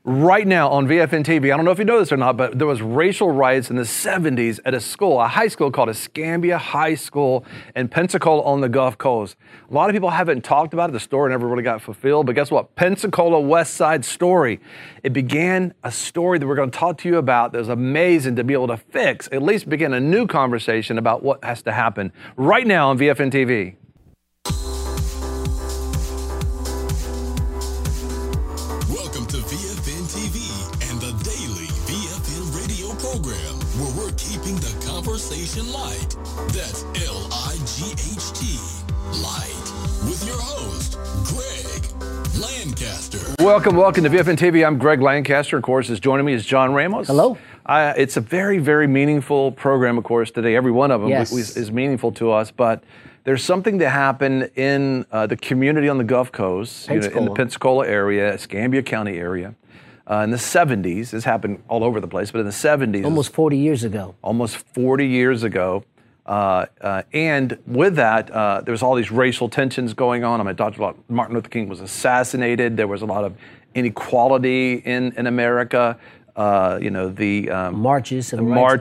Right now on VFN TV, I don't know if you know this or not, but there was racial riots in the 70s at a high school called Escambia High School in Pensacola on the Gulf Coast. A lot of people haven't talked about it. The story never really got fulfilled, but guess what? Pensacola West Side Story. It began a story that we're going to talk to you about that was amazing to be able to fix, at least begin a new conversation about what has to happen right now on VFN TV. Welcome to VFN TV and the daily VFN radio program, where we're keeping the conversation light. That's L-I-G-H-T, light, with your host, Greg Lancaster. Welcome to VFN TV. I'm Greg Lancaster. Of course, joining me is John Ramos. Hello. It's a very, very meaningful program, of course, today. Every one of them is meaningful to us, but there's something that happened in the community on the Gulf Coast, in the Pensacola area, Escambia County area, in the 70s. This happened all over the place, but in the 70s. Almost 40 years ago. Almost 40 years ago. And with that, there was all these racial tensions going on. I mean, Dr. Martin Luther King was assassinated. There was a lot of inequality in America. The marches,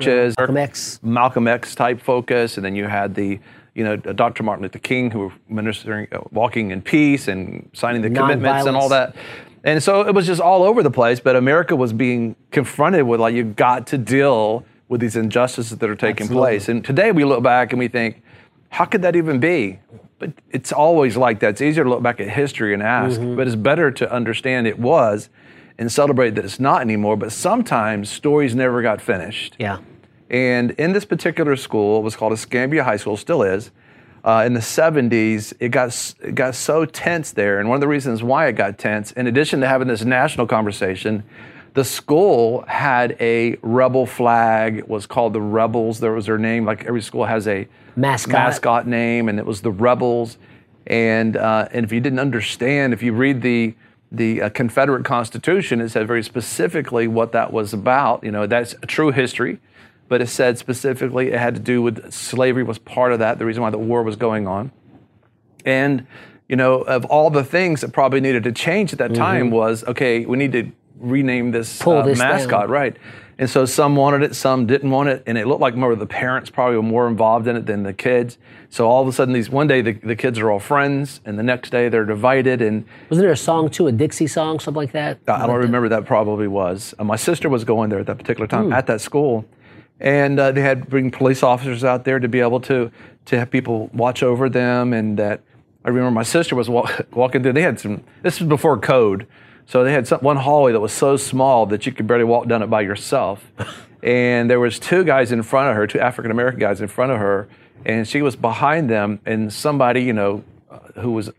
Malcolm X type focus, and then you had the Dr. Martin Luther King, who were ministering, walking in peace and signing the commitments and all that. And so it was just all over the place, but America was being confronted with, like, you've got to deal with these injustices that are taking place. And today we look back and we think, how could that even be? But it's always like that. It's easier to look back at history and ask, but it's better to understand it was and celebrate that it's not anymore. But sometimes stories never got finished. Yeah. And in this particular school, it was called Escambia High School, still is. In the 70s, it got so tense there. And one of the reasons why it got tense, in addition to having this national conversation, the school had a rebel flag. It was called the Rebels. There was their name. Like every school has a mascot name, and it was the Rebels. And if you didn't understand, if you read the Confederate Constitution, it said very specifically what that was about. That's true history. But it said specifically it had to do with slavery was part of that, the reason why the war was going on. And, of all the things that probably needed to change at that time was, okay, we need to rename this mascot, down. Right? And so some wanted it, some didn't want it, and it looked like more of the parents probably were more involved in it than the kids. So all of a sudden, one day the kids are all friends, and the next day they're divided. And wasn't there a song too, a Dixie song, something like that? I don't remember. That probably was. My sister was going there at that particular time at that school. And they had to bring police officers out there to be able to have people watch over them. And that I remember my sister was walking through. They had this was before code. So they had one hallway that was so small that you could barely walk down it by yourself. And there was two guys in front of her, two African-American guys in front of her. And she was behind them. And somebody, who was,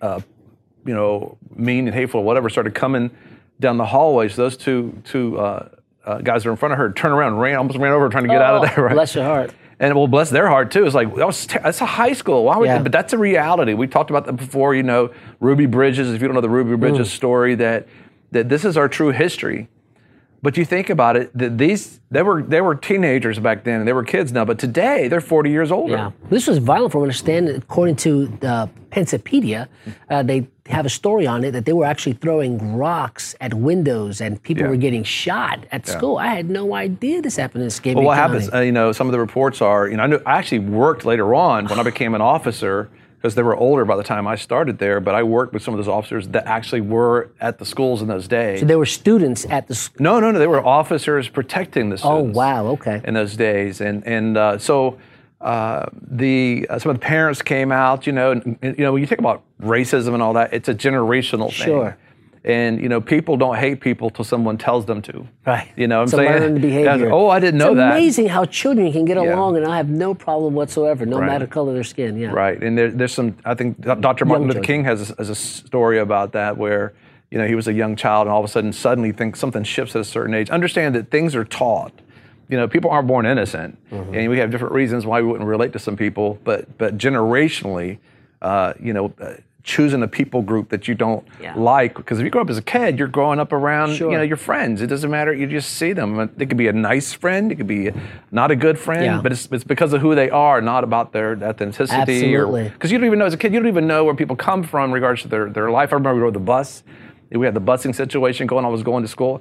mean and hateful or whatever, started coming down the hallway. So those two guys that were in front of her turned around and almost ran over trying to get out of there. Right? Bless your heart. And well, bless their heart too. It's like, that's a high school. Why would they? But that's a reality. We talked about that before, Ruby Bridges. If you don't know the Ruby Bridges story, that this is our true history. But you think about it, that they were teenagers back then, and they were kids now, but today they're 40 years older. Yeah. This was violent, from what I understand. According to Pensapedia, they have a story on it that they were actually throwing rocks at windows and people were getting shot at school. I had no idea this happened in Escambia Well, what County. happens, some of the reports are, I actually worked later on when I became an officer, because they were older by the time I started there, but I worked with some of those officers that actually were at the schools in those days. So they were students at the school? No, they were officers protecting the students. Oh, wow, okay. In those days. So some of the parents came out, and when you think about racism and all that, it's a generational thing. Sure. And, people don't hate people till someone tells them to. Right. You know what I'm it's saying? a learned behavior. Oh, I didn't know that. It's amazing how children can get along and I have no problem whatsoever, no matter the color of their skin. Yeah. Right. And there's some, I think Dr. Martin Luther King has a story about that where, he was a young child and all of a suddenly thinks something shifts at a certain age. Understand that things are taught. People aren't born innocent. And we have different reasons why we wouldn't relate to some people, but generationally, choosing a people group that you don't like, because if you grow up as a kid, you're growing up around your friends. It doesn't matter, you just see them. It could be a nice friend, it could be not a good friend, but it's because of who they are, not about their ethnicity. Absolutely. Because you don't even know, as a kid, you don't even know where people come from in regards to their life. I remember we rode the bus. We had the busing situation going on. I was going to school.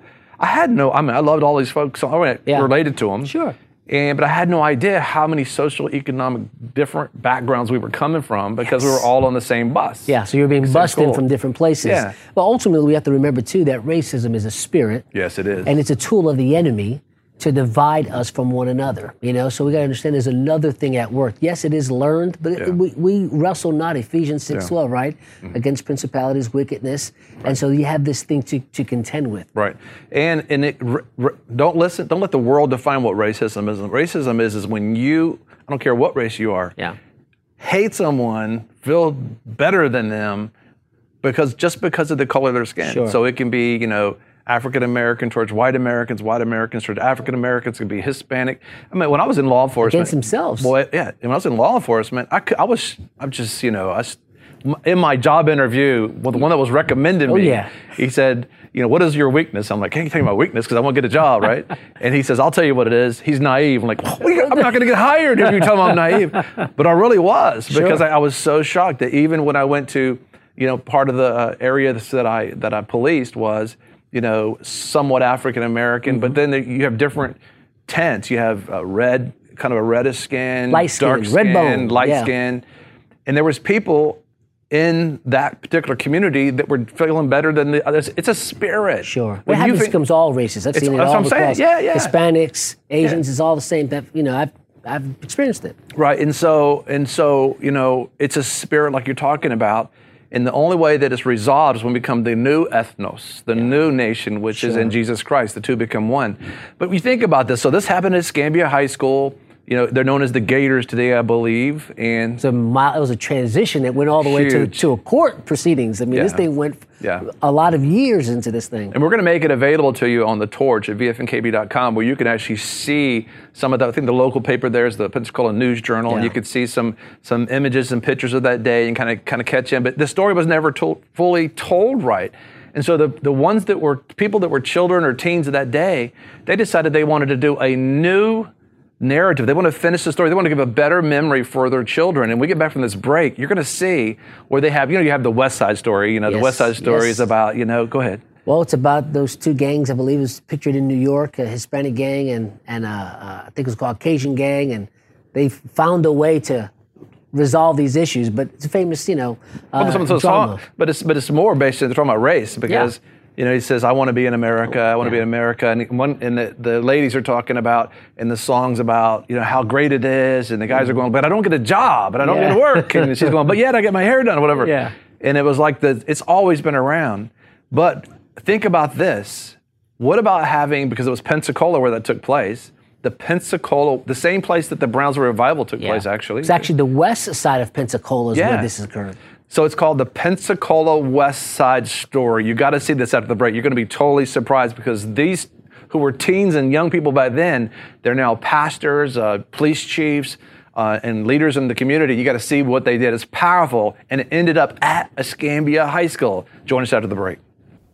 I had no, I mean, I loved all these folks. I related to them. Sure. But I had no idea how many social, economic, different backgrounds we were coming from because we were all on the same bus. Yeah, so you're being bussed in from different places. Yeah. But ultimately, we have to remember, too, that racism is a spirit. Yes, it is. And it's a tool of the enemy to divide us from one another, So we got to understand there's another thing at work. Yes, it is learned, but we wrestle not, Ephesians 6:12, right? Mm-hmm. Against principalities, wickedness. Right. And so you have this thing to contend with. Right. And don't let the world define what racism is. Racism is when you, I don't care what race you are, hate someone, feel better than them just because of the color of their skin. Sure. So it can be, African American towards white Americans towards African Americans, could be Hispanic. I mean, when I was in law enforcement, against themselves. Boy, yeah. When I was in law enforcement, in my job interview, the one that was recommending me, he said, what is your weakness? I'm like, can't you tell me my weakness because I want to get a job, right? And he says, I'll tell you what it is. He's naive. I'm like, I'm not going to get hired if you tell me I'm naive. But I really was because I was so shocked that even when I went to, part of the area that I policed was, somewhat African American, but then you have different tints. You have red, kind of a reddish skin, light skin, dark skin, red bone, light skin. And there was people in that particular community that were feeling better than the others. It's a spirit. Sure. What happens becomes all races. I've seen it all across. Yeah. Hispanics, Asians, it's all the same. That I've experienced it. Right. And so, it's a spirit like you're talking about. And the only way that it's resolved is when we become the new ethnos, the new nation, which is in Jesus Christ. The two become one. But we think about this. So this happened at Escambia High School. They're known as the Gators today, I believe. And it was a transition that went all the way to a court proceedings. I mean, this thing went a lot of years into this thing. And we're going to make it available to you on the Torch at vfnkb.com, where you can actually see some of the, I think the local paper there is the Pensacola News Journal, and you could see some images and pictures of that day and kind of catch in. But the story was never fully told right. And so the ones that were people that were children or teens of that day, they decided they wanted to do a new narrative. They want to finish the story. They want to give a better memory for their children. And we get back from this break, you're going to see where they have, you have the West Side Story. The West Side Story is about, go ahead. Well, it's about those two gangs, I believe it's pictured in New York, a Hispanic gang and I think it was called Cajun gang. And they found a way to resolve these issues. But it's a famous, drama. But it's more based on, they're talking about race because, he says, I want to be in America. I want to be in America. And the ladies are talking about in the songs about, how great it is. And the guys are going, but I don't get a job and I don't get to work. And she's going, but yet I get my hair done or whatever. Yeah. And it was like it's always been around. But think about this. What about having, because it was Pensacola where that took place, the same place that the Brownsville Revival took place, actually. It's actually the west side of Pensacola is where this is occurring. So it's called the Pensacola West Side Story. You got to see this after the break. You're going to be totally surprised because these who were teens and young people back then, they're now pastors, police chiefs, and leaders in the community. You got to see what they did. It's powerful, and it ended up at Escambia High School. Join us after the break.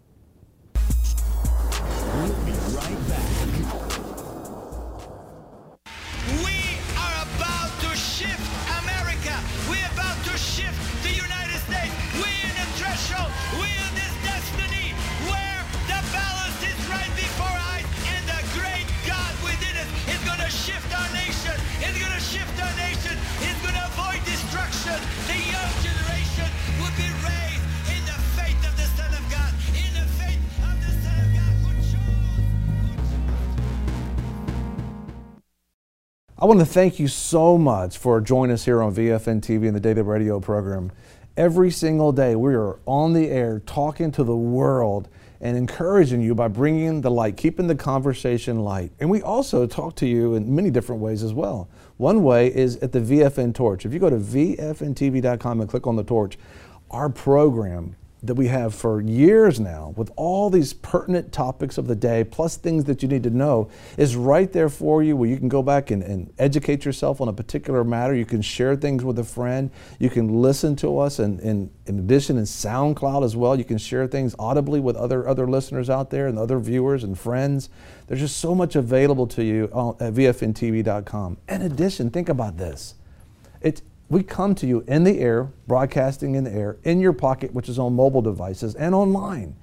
I want to thank you so much for joining us here on VFN TV and the Daily Radio program. Every single day we are on the air talking to the world and encouraging you by bringing the light, keeping the conversation light. And we also talk to you in many different ways as well. One way is at the VFN Torch. If you go to vfntv.com and click on the torch, our program that we have for years now with all these pertinent topics of the day plus things that you need to know is right there for you, where you can go back and educate yourself on a particular matter. You can share things with a friend. You can listen to us, and in addition in SoundCloud as well. You can share things audibly with other listeners out there and other viewers and friends. There's just so much available to you at vfntv.com. In addition, think about this. We come to you in the air, broadcasting in the air, in your pocket, which is on mobile devices, and online.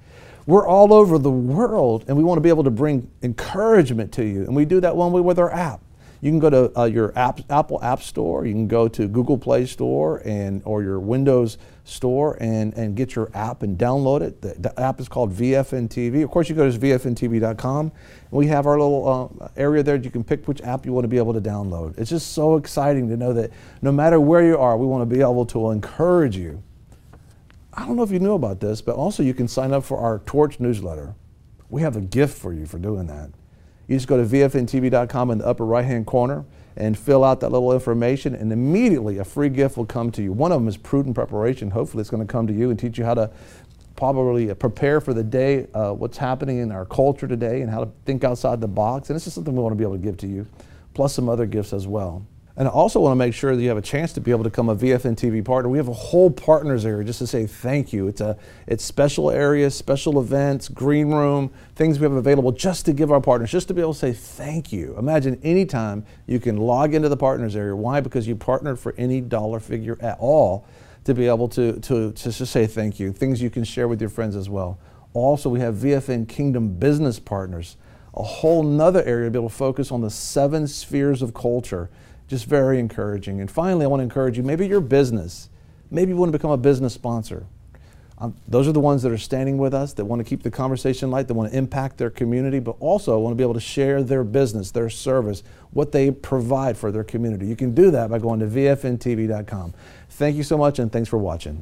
We're all over the world, and we want to be able to bring encouragement to you. And we do that one way with our app. You can go to your Apple App Store, you can go to Google Play Store or your Windows Store and get your app and download it. The app is called VFN TV. Of course, you go to VFNTV.com. We have our little area there that you can pick which app you want to be able to download. It's just so exciting to know that no matter where you are, we want to be able to encourage you. I don't know if you knew about this, but also you can sign up for our Torch newsletter. We have a gift for you for doing that. You just go to VFNTV.com in the upper right-hand corner and fill out that little information, and immediately a free gift will come to you. One of them is Prudent Preparation. Hopefully it's going to come to you and teach you how to probably prepare for the day, what's happening in our culture today, and how to think outside the box. And it's just something we want to be able to give to you, plus some other gifts as well. And I also want to make sure that you have a chance to be able to become a VFN TV partner. We have a whole partners area just to say thank you. It's special areas, special events, green room, things we have available just to give our partners, just to be able to say thank you. Imagine anytime you can log into the partners area. Why? Because you partnered for any dollar figure at all to be able to just say thank you. Things you can share with your friends as well. Also, we have VFN Kingdom Business Partners, a whole nother area to be able to focus on the 7 spheres of culture. Just very encouraging. And finally, I want to encourage you, maybe your business, maybe you want to become a business sponsor. Those are the ones that are standing with us, that want to keep the conversation light, that want to impact their community, but also want to be able to share their business, their service, what they provide for their community. You can do that by going to VFNTV.com. Thank you so much, and thanks for watching.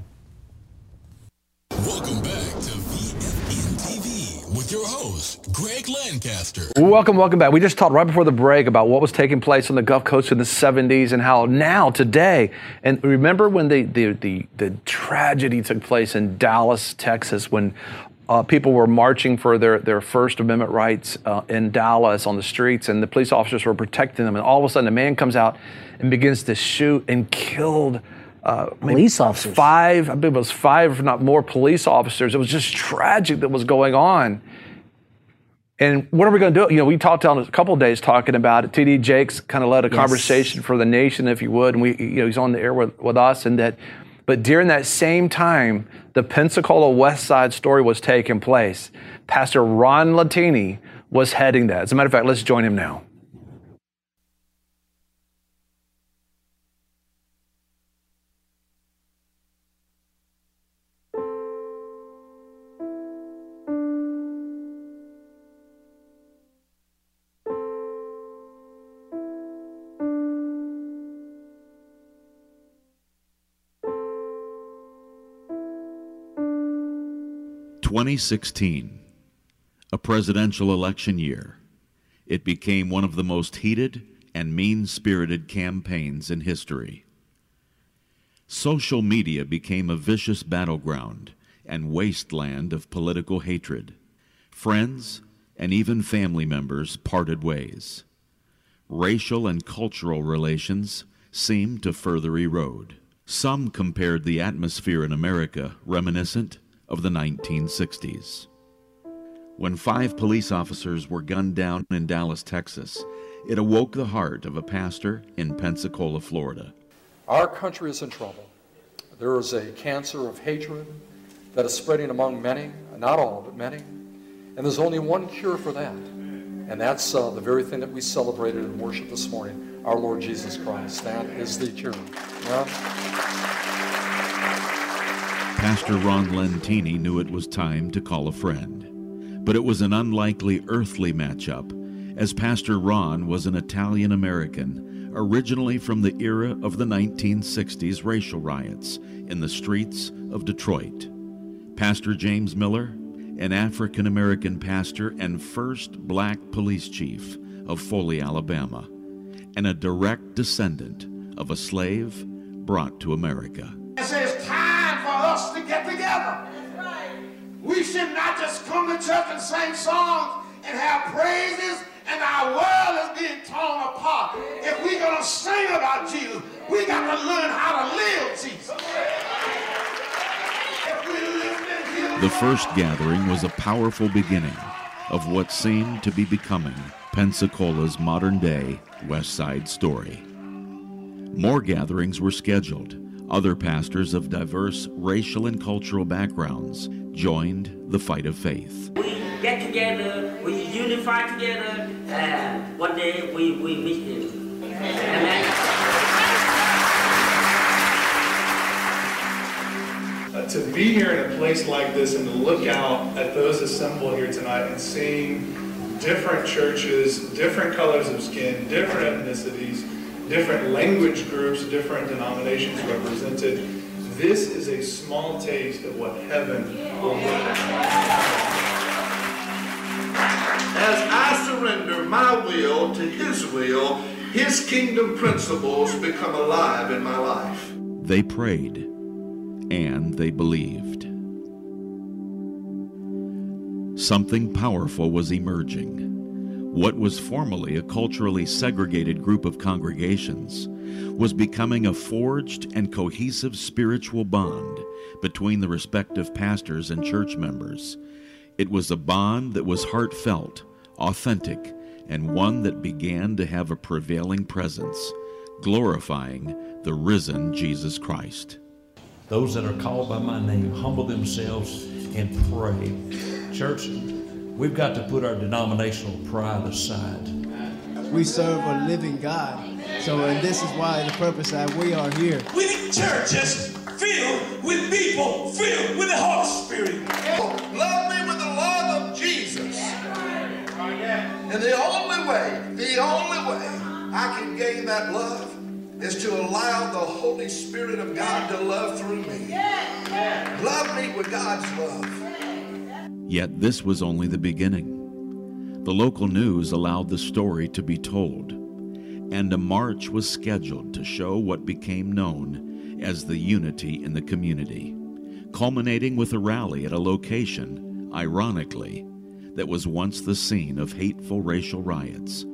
Welcome back to VFN TV with your host, Greg Lancaster. Welcome back. We just talked right before the break about what was taking place on the Gulf Coast in the 70s and how now, today, and remember when the tragedy took place in Dallas, Texas, when people were marching for their First Amendment rights in Dallas on the streets, and the police officers were protecting them, and all of a sudden a man comes out and begins to shoot and killed police officers. 5, I believe it was 5, if not more, police officers. It was just tragic that was going on. And what are we going to do? You know, we talked on a couple of days talking about it. T.D. Jakes kind of led a conversation for the nation, if you would, and he's on the air with us. But during that same time, the Pensacola West Side story was taking place. Pastor Ron Latini was heading that. As a matter of fact, let's join him now. "2016, a presidential election year. It became one of the most heated and mean-spirited campaigns in history. Social media became a vicious battleground and wasteland of political hatred. Friends and even family members parted ways. Racial and cultural relations seemed to further erode. Some compared the atmosphere in America reminiscent of the 1960s. When 5 police officers were gunned down in Dallas, Texas, it awoke the heart of a pastor in Pensacola, Florida. Our country is in trouble. There is a cancer of hatred that is spreading among many, not all, but many. And there's only one cure for that. And that's the very thing that we celebrated in worship this morning, our Lord Jesus Christ. That is the cure. Pastor Ron Lentini knew it was time to call a friend. But it was an unlikely earthly matchup, as Pastor Ron was an Italian-American, originally from the era of the 1960s racial riots in the streets of Detroit. Pastor James Miller, an African-American pastor and first black police chief of Foley, Alabama, and a direct descendant of a slave brought to America. It's time for us to get together. We should not just come to church and sing songs and have praises, and our world is being torn apart. If we're going to sing about Jesus, we got to learn how to live Jesus. The first gathering was a powerful beginning of what seemed to be becoming Pensacola's modern-day West Side story. More gatherings were scheduled, Other pastors of diverse racial and cultural backgrounds joined the fight of faith. We get together, we unify together, and one day we meet Him. Amen. To be here in a place like this and to look out at those assembled here tonight and seeing different churches, different colors of skin, different ethnicities, different language groups, different denominations represented, this is a small taste of what heaven will look like. As I surrender my will to His will, His kingdom principles become alive in my life. They prayed and they believed. Something powerful was emerging. What was formerly a culturally segregated group of congregations was becoming a forged and cohesive spiritual bond between the respective pastors and church members. It was a bond that was heartfelt, authentic, and one that began to have a prevailing presence, glorifying the risen Jesus Christ. Those that are called by my name humble themselves and pray. Church, we've got to put our denominational pride aside. We serve a living God. So, and this is why the purpose that we are here. We need churches filled with people filled with the Holy Spirit. Love me with the love of Jesus. And the only way I can gain that love is to allow the Holy Spirit of God to love through me. Love me with God's love. Yet this was only the beginning. The local news allowed the story to be told, and a march was scheduled to show what became known as the unity in the community, culminating with a rally at a location, ironically, that was once the scene of hateful racial riots.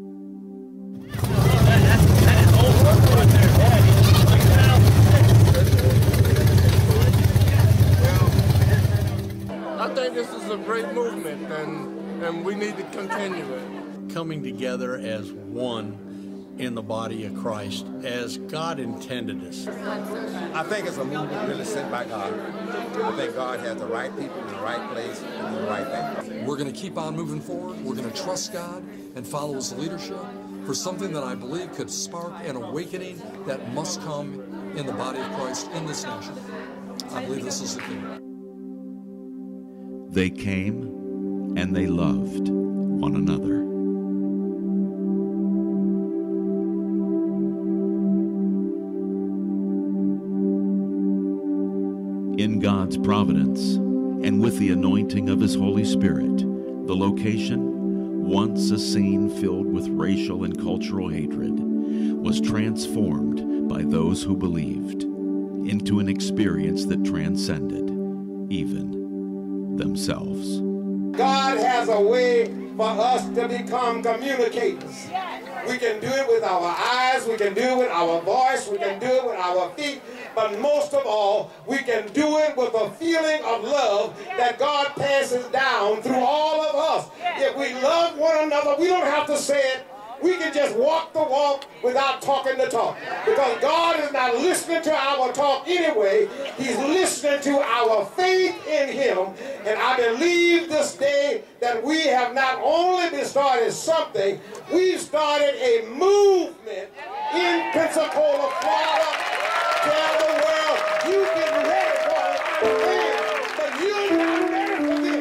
I think this is a great movement, and we need to continue it. Coming together as one in the body of Christ, as God intended us. I think it's a movement really sent by God. I think God has the right people in the right place and the right thing. We're going to keep on moving forward. We're going to trust God and follow His leadership for something that I believe could spark an awakening that must come in the body of Christ in this nation. I believe this is the key. They came and they loved one another. In God's providence, and with the anointing of His Holy Spirit, the location, once a scene filled with racial and cultural hatred, was transformed by those who believed into an experience that transcended even themselves. God has a way for us to become communicators. We can do it with our eyes, we can do it with our voice, we can do it with our feet, but most of all, we can do it with a feeling of love that God passes down through all of us. If we love one another, we don't have to say it. We can just walk the walk without talking the talk. Because God is not listening to our talk anyway. He's listening to our faith in Him. And I believe this day that we have not only started something, we've started a movement in Pensacola, Florida. Tell the world, you've been ready for it, but you're not ready for this.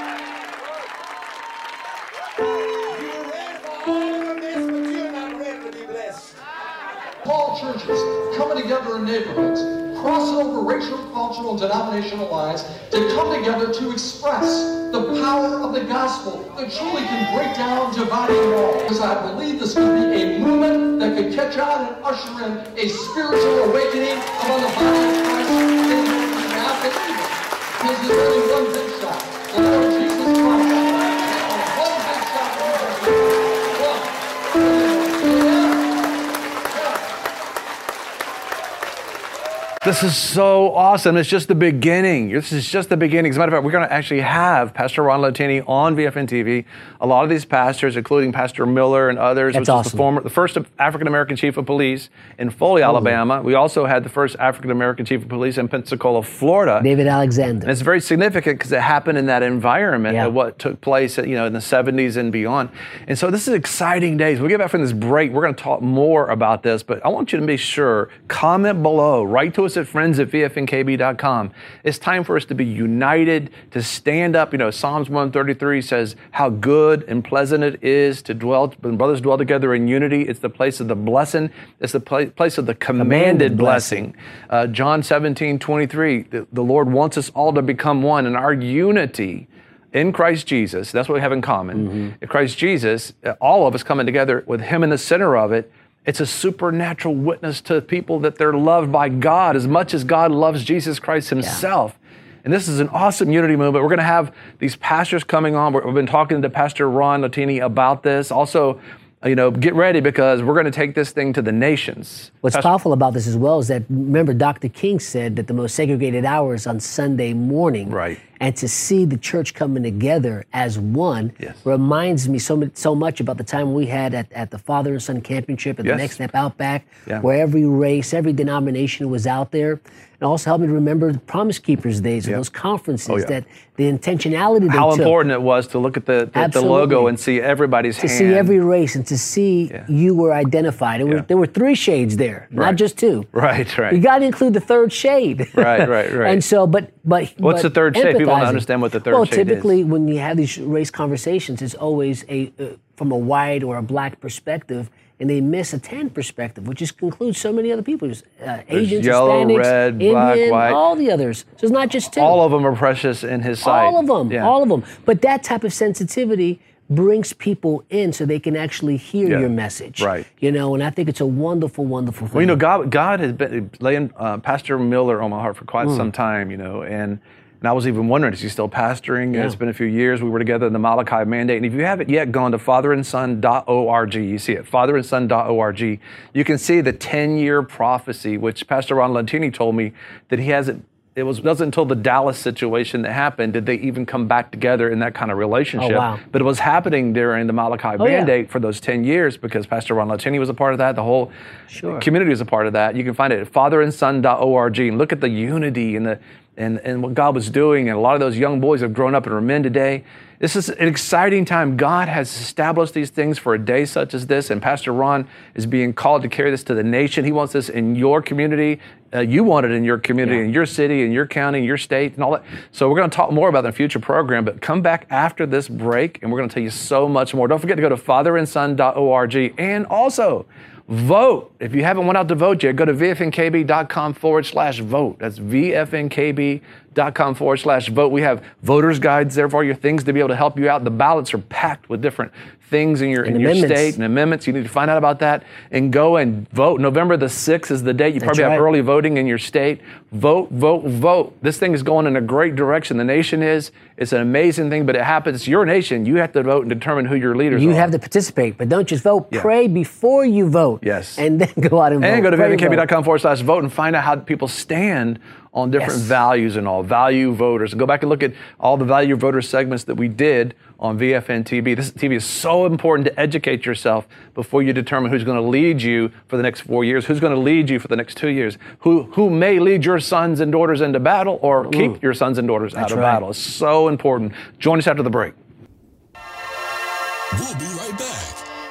You're ready for all of this, but you're not ready to be blessed. Small churches coming together in neighborhoods, crossing over racial, cultural, and denominational lines to come together to express the power of the gospel that truly can break down dividing walls. Because I believe this could be a movement that could catch on and usher in a spiritual awakening among the body of Christ. And I believe it. Because there's only one big shot, the Lord Jesus Christ. One big shot. This is so awesome. It's just the beginning. This is just the beginning. As a matter of fact, we're going to actually have Pastor Ron Latini on VFN TV. A lot of these pastors, including Pastor Miller and others, That's which awesome. is the first African-American chief of police in Foley, Alabama. We also had the first African-American chief of police in Pensacola, Florida. David Alexander. And it's very significant because it happened in that environment of what took place, in the 70s and beyond. And so this is exciting days. When we get back from this break, we're going to talk more about this, but I want you to be sure, comment below, write to us at friends@vfnkb.com. It's time for us to be united, to stand up. Psalms 133 says how good and pleasant it is to dwell, when brothers dwell together in unity. It's the place of the blessing. It's the place of the commanded blessing. John 17:23, the Lord wants us all to become one, and our unity in Christ Jesus, that's what we have in common. In Christ Jesus, all of us coming together with Him in the center of it, it's a supernatural witness to people that they're loved by God as much as God loves Jesus Christ Himself. And this is an awesome unity movement. We're going to have these pastors coming on. We've been talking to Pastor Ron Latini about this. Also, get ready because we're going to take this thing to the nations. What's powerful about this as well is that, remember, Dr. King said that the most segregated hour is on Sunday morning. Right. And to see the church coming together as one reminds me so much about the time we had at the Father and Son Championship at the Next Step Outback, where every race, every denomination was out there. And also helped me to remember the Promise Keepers days and those conferences, that the intentionality they how took. important it was to look at the logo and see everybody's hand. To see every race and to see you were identified. There were 3 shades there, not just 2. Right. You got to include the 3rd shade. Right. And so, but what's the 3rd shade? People don't understand what the 3rd shade is. Well, typically when you have these race conversations, it's always from a white or a black perspective, and they miss a tan perspective, which includes so many other people. Asians, yellow, Hispanics, red, Indian, black, white. all the others. So it's not just 2. All of them are precious in His sight. All of them. But that type of sensitivity brings people in so they can actually hear your message. Right. And I think it's a wonderful, wonderful thing. Well, God has been laying Pastor Miller on my heart for quite some time, and I was even wondering, is he still pastoring? It's been a few years. We were together in the Malachi Mandate. And if you haven't yet gone to fatherandson.org, you see it, fatherandson.org, you can see the 10-year prophecy, which Pastor Ron Latini told me that he hasn't, wasn't until the Dallas situation that happened did they even come back together in that kind of relationship. Oh, wow. But it was happening during the Malachi Mandate for those 10 years because Pastor Ron Latini was a part of that. The whole community was a part of that. You can find it at fatherandson.org and look at the unity and what God was doing. And a lot of those young boys have grown up and are men today. This is an exciting time. God has established these things for a day such as this, and Pastor Ron is being called to carry this to the nation. He wants this in your community. You want it in your community, in your city, in your county, in your state, and all that. So we're going to talk more about that in a future program, but come back after this break, and we're going to tell you so much more. Don't forget to go to fatherandson.org, and also vote. If you haven't went out to vote yet, go to vfnkb.com/vote. That's vfnkb.com/vote. We have voters guides there for all your things to be able to help you out. The ballots are packed with different things in your state and amendments. You need to find out about that and go and vote. November the 6th is the date. You probably have early voting in your state. Vote, vote, vote. This thing is going in a great direction. The nation is. It's an amazing thing, but it happens. It's your nation. You have to vote and determine who your leaders are. You have to participate, but don't just vote. Pray before you vote. Yes. And then go out and vote. And go to vfnkb.com/vote and find out how people stand on different values and all. Value voters. Go back and look at all the value voter segments that we did on VFN TV. This TV is so important to educate yourself before you determine who's going to lead you for the next 4 years, who's going to lead you for the next 2 years, who may lead your sons and daughters into battle or keep your sons and daughters out of battle. It's so important. Join us after the break. We'll be right back.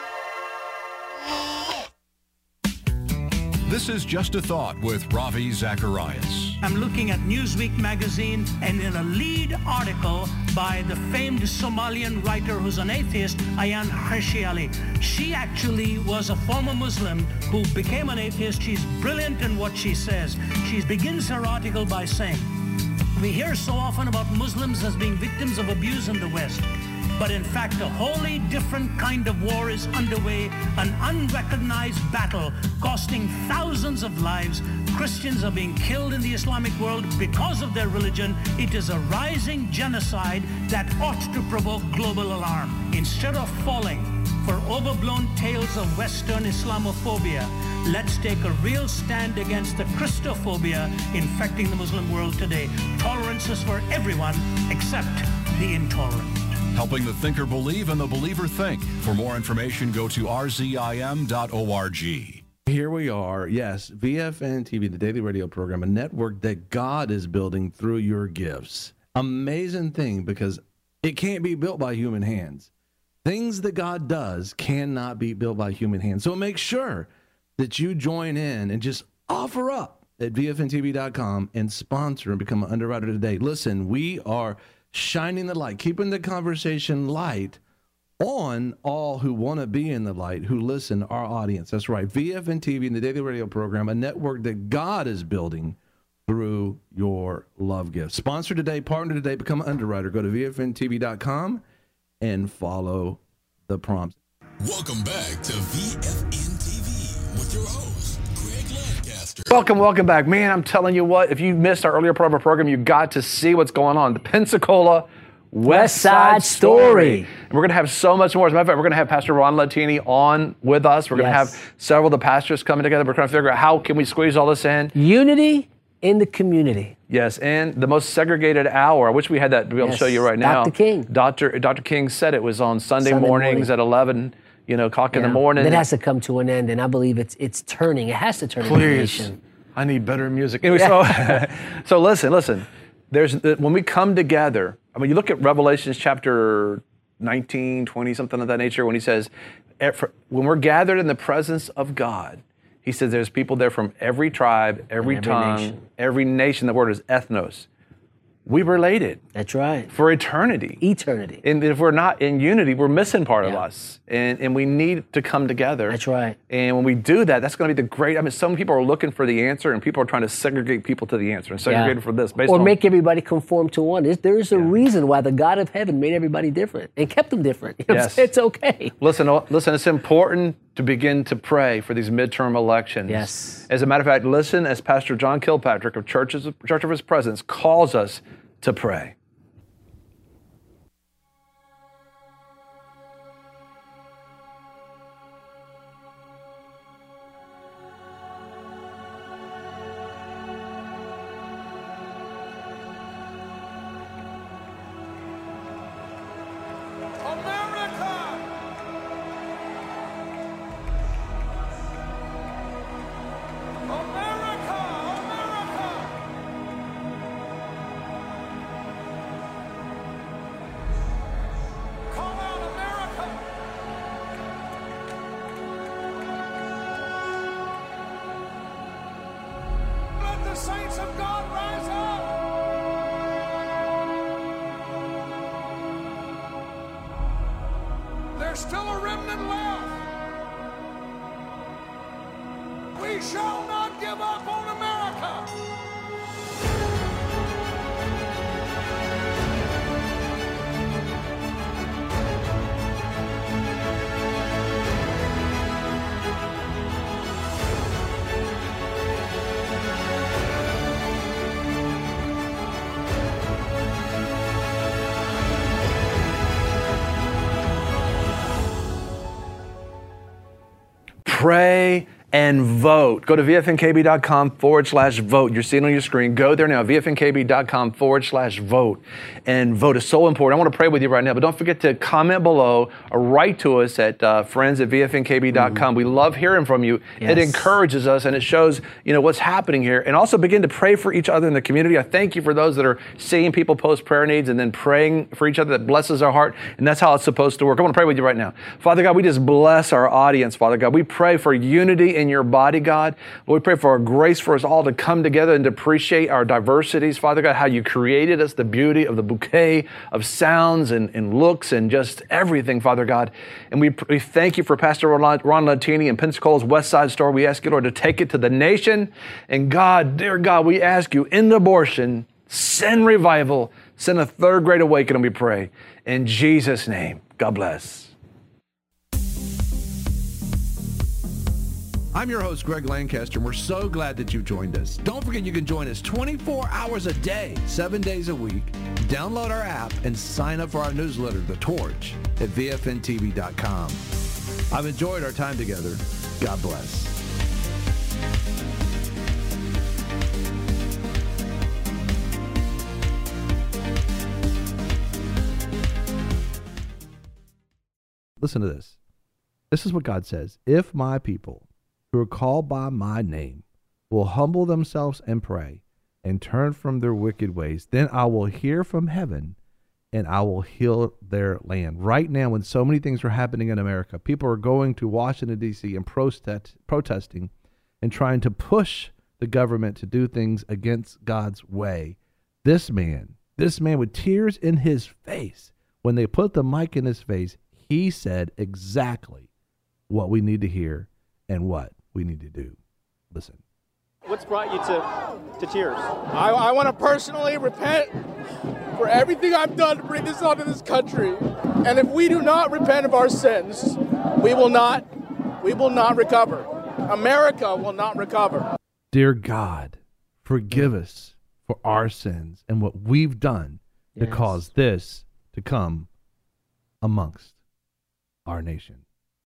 This is Just a Thought with Ravi Zacharias. I'm looking at Newsweek magazine, and in a lead article by the famed Somalian writer who's an atheist, Ayaan Hirsi Ali. She actually was a former Muslim who became an atheist. She's brilliant in what she says. She begins her article by saying, "We hear so often about Muslims as being victims of abuse in the West. But in fact, a wholly different kind of war is underway, an unrecognized battle costing thousands of lives. Christians are being killed in the Islamic world because of their religion. It is a rising genocide that ought to provoke global alarm. Instead of falling for overblown tales of Western Islamophobia. Let's take a real stand against the Christophobia infecting the Muslim world today. Tolerance is for everyone except the intolerant. Helping the thinker believe and the believer think. For more information, go to rzim.org. Here we are, yes, VFN TV, the daily radio program, a network that God is building through your gifts. Amazing thing, because it can't be built by human hands. Things that God does cannot be built by human hands. So make sure that you join in and just offer up at VFNTV.com and sponsor and become an underwriter today. Listen, we are shining the light, keeping the conversation light on all who want to be in the light, who listen, our audience. That's right. VFN TV and the daily radio program, a network that God is building through your love gift. Sponsor today, partner today, become an underwriter. Go to VFNTV.com and follow the prompts. Welcome back to VFN TV with your host, Greg Lancaster. Welcome back. Man, I'm telling you what, if you missed our earlier part of our program, you got to see what's going on. The Pensacola West Side Story. And we're going to have so much more. As a matter of fact, we're going to have Pastor Ron Latini on with us. We're going to have several of the pastors coming together. We're trying to figure out how can we squeeze all this in. Unity in the community. Yes, and the most segregated hour. I wish we had that to be able to show you right now. Dr. King. Dr. King said it was on Sunday mornings at 11 o'clock in the morning. That has to come to an end, and I believe it's turning. It has to turn in the nation. I need better music. Anyway, so listen. When we come together, I mean, you look at Revelations chapter 19, 20, something of that nature, when he says, when we're gathered in the presence of God, he says there's people there from every tribe, every tongue, every nation. The word is ethnos. We related. That's right. For eternity. Eternity. And if we're not in unity, we're missing part of us. And we need to come together. That's right. And when we do that, that's going to be the great, I mean, some people are looking for the answer and people are trying to segregate people to the answer and segregate it for this. Or make everybody conform to one. There's a reason why the God of heaven made everybody different and kept them different. You know, it's okay. Listen, it's important to begin to pray for these midterm elections. Yes. As a matter of fact, listen as Pastor John Kilpatrick of Church of His Presence calls us to pray. Saints of God, rise up! There's still a remnant left. We shall not give up on America. Pray and vote. Go to VFNKB.com/vote. You're seeing on your screen. Go there now, VFNKB.com/vote. And vote is so important. I want to pray with you right now, but don't forget to comment below or write to us at friends@VFNKB.com. We love hearing from you. Yes. It encourages us and it shows, what's happening here. And also begin to pray for each other in the community. I thank you for those that are seeing people post prayer needs and then praying for each other. That blesses our heart. And that's how it's supposed to work. I want to pray with you right now. Father God, we just bless our audience, Father God. We pray for unity in your body, God. Lord, we pray for a grace for us all to come together and to appreciate our diversities, Father God, how you created us, the beauty of the bouquet of sounds and looks and just everything, Father God. And we thank you for Pastor Ron Latini and Pensacola's West Side Story. We ask you, Lord, to take it to the nation. And God, dear God, we ask you, end abortion, send revival, send a third great awakening, we pray. In Jesus' name, God bless. I'm your host, Greg Lancaster, and we're so glad that you joined us. Don't forget you can join us 24 hours a day, 7 days a week. Download our app and sign up for our newsletter, The Torch, at VFNTV.com. I've enjoyed our time together. God bless. Listen to this. This is what God says. If my people who are called by my name will humble themselves and pray and turn from their wicked ways, then I will hear from heaven and I will heal their land. Right now, when so many things are happening in America, people are going to Washington, D.C. and protesting and trying to push the government to do things against God's way. This man with tears in his face, when they put the mic in his face, he said exactly what we need to hear and what we need to do. Listen. What's brought you to tears? I want to personally repent for everything I've done to bring this onto this country. And if we do not repent of our sins, we will not recover. America will not recover. Dear God, forgive us for our sins and what we've done to cause this to come amongst our nation.